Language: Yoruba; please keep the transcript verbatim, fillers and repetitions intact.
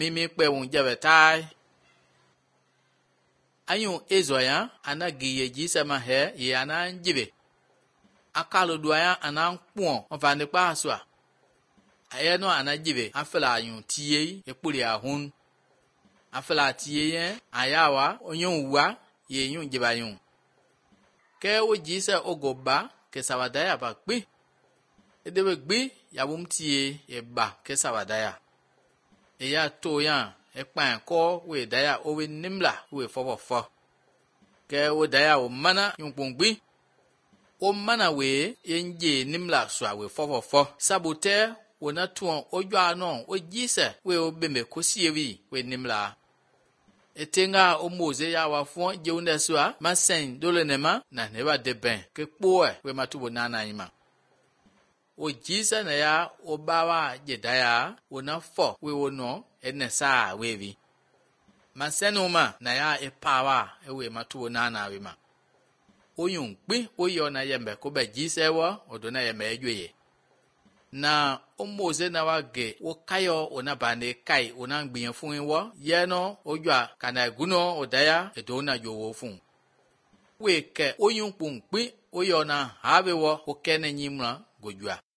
mimi pe won jabe tai ayun ezoya anagi ye jisa ma he ye ana njibe akalo duaya ana npo onfane pa aswa aye no anajibe afela ayun tie ekpuri ahun afela tie ye ayawa onyon wa ye yun jiba yun ke wo jisa ogoba ke sawadaya ba gbe edebe gbe yabum tie e ba ke sawadaya eya to yan ekpan ko we daya owe nimla we fofofo ke wo daya o mana yun pongbi o mana we yenje nimla swa we fofofo sabote wona tuon ojwa no o jise we obembe kosiewi we nimla etenga o moze ya wafo jeunda swa masen dolenema na neba deben ke poe we matubo nana ima o jise na ya obawa jedaya wona fo we wono enesa wevi masenuma na ya epawa ewe matubo nana we ma oyun gbe oyo na yembe ko be jise wo odona yembe ejweye na omoze na wage wo kayo ona bane kai ona ngbiyan fun wo ye no ojwa kana guno odaya edona jowo fun we ke oyun pun pe oyo na habe wo o kene nyimra gojwa